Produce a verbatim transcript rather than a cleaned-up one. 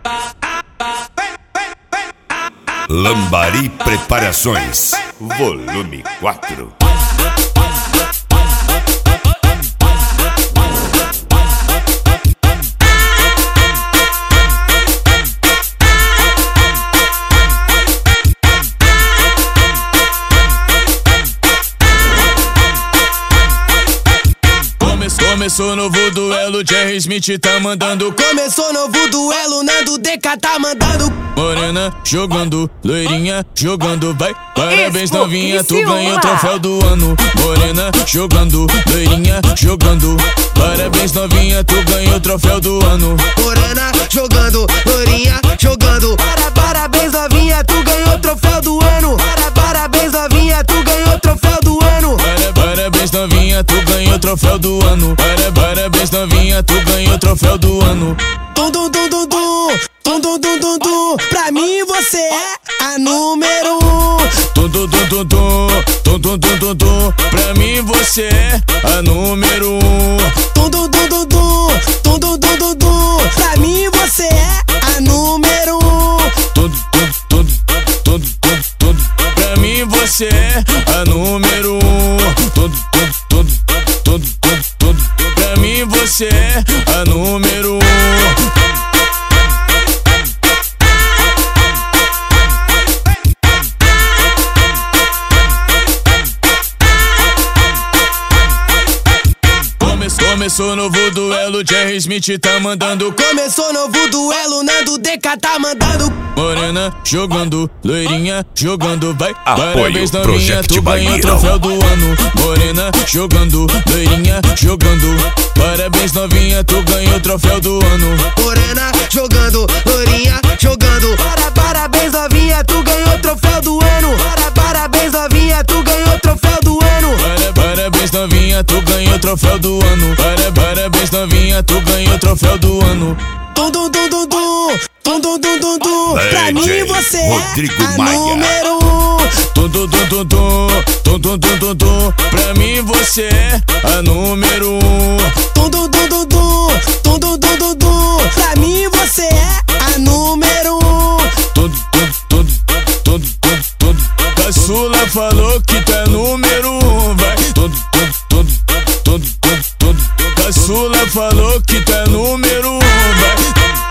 Lambari Preparações, volume quatro. Começou novo duelo, Jerry Smith tá mandando. Começou novo duelo, Nando D K tá mandando. Morena jogando, loirinha jogando, vai. Parabéns novinha, tu ganhou o troféu do ano. Morena jogando, loirinha jogando. Parabéns novinha, tu ganhou o troféu do ano. Morena jogando, loirinha jogando. Para, parabéns novinha, tu ganhou o troféu do ano. Para, parabéns novinha, tu ganhou o troféu do ano. Para, parabéns novinha, tu ganhou o troféu do ano. Para, parabéns novinha, tu ganhou o troféu do ano. Tum tum tum tum tum, tum tum tum tum tum. Pra mim você é a número um. Tum tum tum tum tum, tum tum tum tum tum. Pra mim você é a número um. Tum tum tum tum tum, tum tum tum tum tum. Pra mim você é a número um. Tum tum tum tum tum tum. Pra mim você é a número um. Tum tum tum tum tum tum. Pra mim você é a número um. Começou novo duelo, Jerry Smith tá mandando. Começou novo duelo, Nando D K tá mandando. Morena jogando, loirinha jogando, vai. Apoio Parabéns novinha, tu ganhou o Project troféu do ano. Morena jogando, loirinha jogando. Parabéns novinha, tu ganhou o troféu do ano. Morena jogando, loirinha jogando. Para, parabéns novinha, tu ganhou o troféu do ano. Para, parabéns novinha, tu ganhou o troféu do ano. Para, parabéns novinha, tu ganhou o troféu do ano. Para, parabéns novinha, tu ganhou o troféu do ano. Tum tum tum tum tum, tum tum tum tum tum. Pra mim você Rodrigo é a Maia. número um. Tum tum tum tum tum, tum tum tum tum tum. Pra mim você é a número um. Tum tum tum tum tum, tum tum tum tum tum. Pra mim você é a número um. Tum tum tum tum tum tum. Caçula falou que tu é número um, vai. Tum tum tum tum tum tum. Caçula falou que tu é número um, vai.